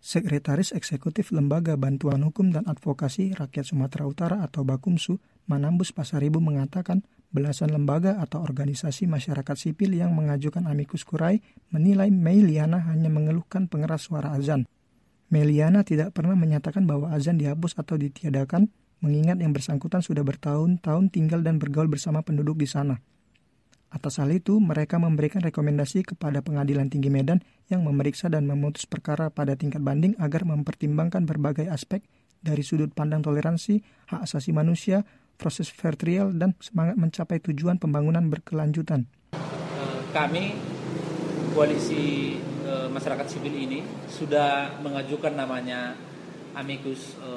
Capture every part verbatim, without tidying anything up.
Sekretaris Eksekutif Lembaga Bantuan Hukum dan Advokasi Rakyat Sumatera Utara atau Bakumsu, Manambus Pasaribu mengatakan belasan lembaga atau organisasi masyarakat sipil yang mengajukan amicus curiae menilai Mei Liana hanya mengeluhkan pengeras suara azan. Mei Liana tidak pernah menyatakan bahwa azan dihapus atau ditiadakan, mengingat yang bersangkutan sudah bertahun-tahun tinggal dan bergaul bersama penduduk di sana. Atas hal itu, mereka memberikan rekomendasi kepada Pengadilan Tinggi Medan yang memeriksa dan memutus perkara pada tingkat banding agar mempertimbangkan berbagai aspek dari sudut pandang toleransi, hak asasi manusia, proses fair trial, dan semangat mencapai tujuan pembangunan berkelanjutan. Kami, koalisi e, masyarakat sipil ini, sudah mengajukan namanya amicus e,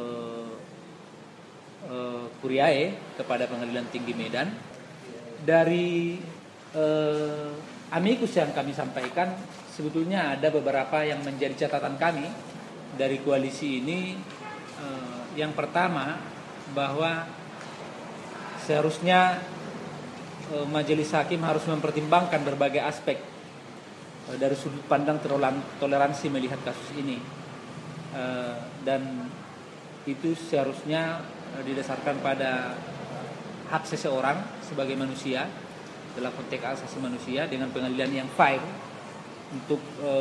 e, curiae kepada Pengadilan Tinggi Medan. Dari Uh, amicus yang kami sampaikan, sebetulnya ada beberapa yang menjadi catatan kami dari koalisi ini. Uh, yang pertama, bahwa seharusnya uh, majelis hakim harus mempertimbangkan berbagai aspek uh, dari sudut pandang toleransi melihat kasus ini, uh, dan itu seharusnya uh, didasarkan pada hak seseorang sebagai manusia dalam konteks asasi manusia dengan pengadilan yang fair untuk e,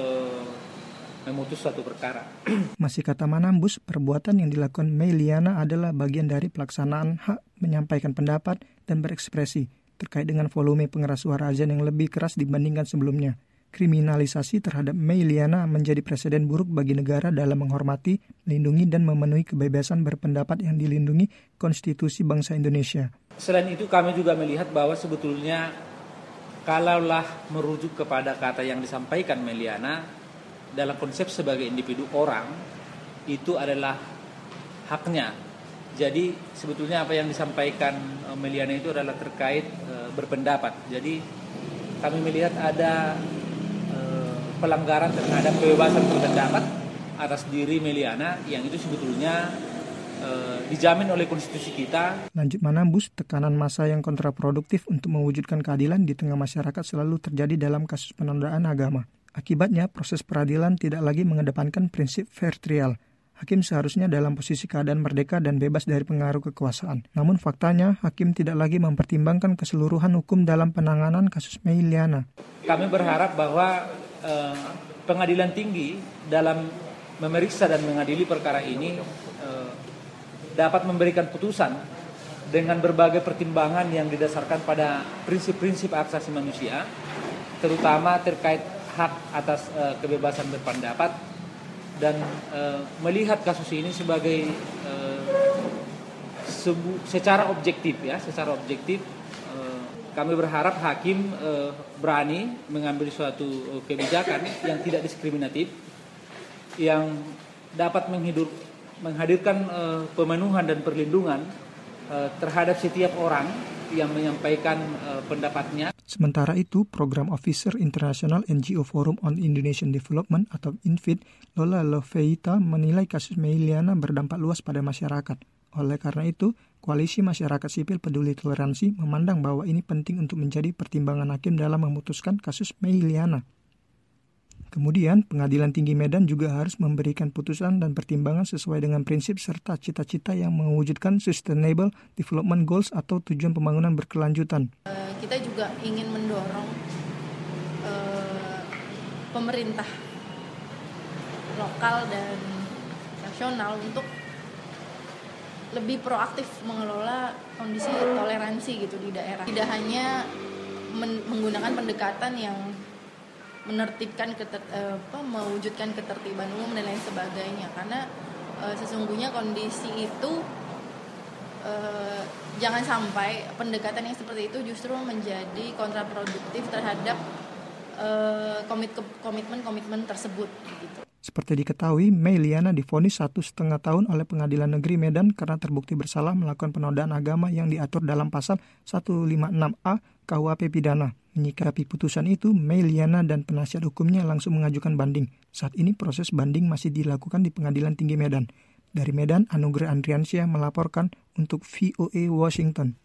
memutus suatu perkara. Masih kata Manambus, perbuatan yang dilakukan Mei Liana adalah bagian dari pelaksanaan hak menyampaikan pendapat dan berekspresi terkait dengan volume pengeras suara azan yang lebih keras dibandingkan sebelumnya. Kriminalisasi terhadap Mei Liana menjadi presiden buruk bagi negara dalam menghormati, melindungi, dan memenuhi kebebasan berpendapat yang dilindungi Konstitusi Bangsa Indonesia. Selain itu kami juga melihat bahwa sebetulnya kalaulah merujuk kepada kata yang disampaikan Mei Liana dalam konsep sebagai individu orang, itu adalah haknya. Jadi sebetulnya apa yang disampaikan Mei Liana itu adalah terkait e, berpendapat. Jadi kami melihat ada e, pelanggaran terhadap kebebasan berpendapat atas diri Mei Liana yang itu sebetulnya dijamin oleh konstitusi kita. Lanjut Manambus, tekanan massa yang kontraproduktif untuk mewujudkan keadilan di tengah masyarakat selalu terjadi dalam kasus penodaan agama. Akibatnya, proses peradilan tidak lagi mengedepankan prinsip fair trial. Hakim seharusnya dalam posisi keadaan merdeka dan bebas dari pengaruh kekuasaan. Namun faktanya, hakim tidak lagi mempertimbangkan keseluruhan hukum dalam penanganan kasus Mei Liana. Kami berharap bahwa eh, pengadilan tinggi dalam memeriksa dan mengadili perkara ini eh, dapat memberikan putusan dengan berbagai pertimbangan yang didasarkan pada prinsip-prinsip hak asasi manusia, terutama terkait hak atas uh, kebebasan berpendapat, dan uh, melihat kasus ini sebagai uh, sebu- secara objektif ya, secara objektif uh, kami berharap hakim uh, berani mengambil suatu uh, kebijakan yang tidak diskriminatif, yang dapat menghidur menghadirkan uh, pemenuhan dan perlindungan uh, terhadap setiap orang yang menyampaikan uh, pendapatnya. Sementara itu, Program Officer International N G O Forum on Indonesian Development atau I N F I D, Lola Loveita, menilai kasus Mei Liana berdampak luas pada masyarakat. Oleh karena itu, Koalisi Masyarakat Sipil Peduli Toleransi memandang bahwa ini penting untuk menjadi pertimbangan hakim dalam memutuskan kasus Mei Liana. Kemudian, Pengadilan Tinggi Medan juga harus memberikan putusan dan pertimbangan sesuai dengan prinsip serta cita-cita yang mewujudkan Sustainable Development Goals atau tujuan pembangunan berkelanjutan. Uh, kita juga ingin mendorong uh, pemerintah lokal dan nasional untuk lebih proaktif mengelola kondisi toleransi gitu di daerah. Tidak hanya men- menggunakan pendekatan yang menertibkan keter- apa, mewujudkan ketertiban umum dan lain sebagainya, karena e, sesungguhnya kondisi itu e, jangan sampai pendekatan yang seperti itu justru menjadi kontraproduktif terhadap e, komit- komitmen-komitmen tersebut gitu. Seperti diketahui, Mei Liana divonis satu setengah tahun oleh Pengadilan Negeri Medan karena terbukti bersalah melakukan penodaan agama yang diatur dalam pasal seratus lima puluh enam A K U H P Pidana. Menyikapi putusan itu, Mei Liana dan penasihat hukumnya langsung mengajukan banding. Saat ini proses banding masih dilakukan di Pengadilan Tinggi Medan. Dari Medan, Anugrah Andriansyah melaporkan untuk V O A Washington.